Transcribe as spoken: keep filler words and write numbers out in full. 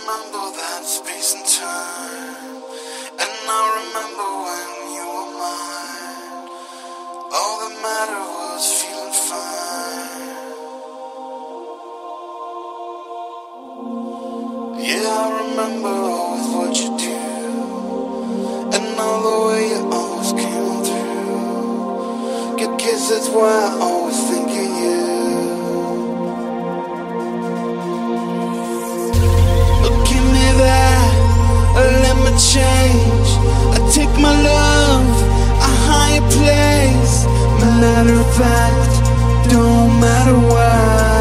remember that space and time, and I remember when you were mine. All that mattered was feeling fine. Yeah, I remember always what you do, and all the way you always came through. Good kiss, that's why I always think of you. Change. I take my love a higher place. Matter of fact, don't matter why.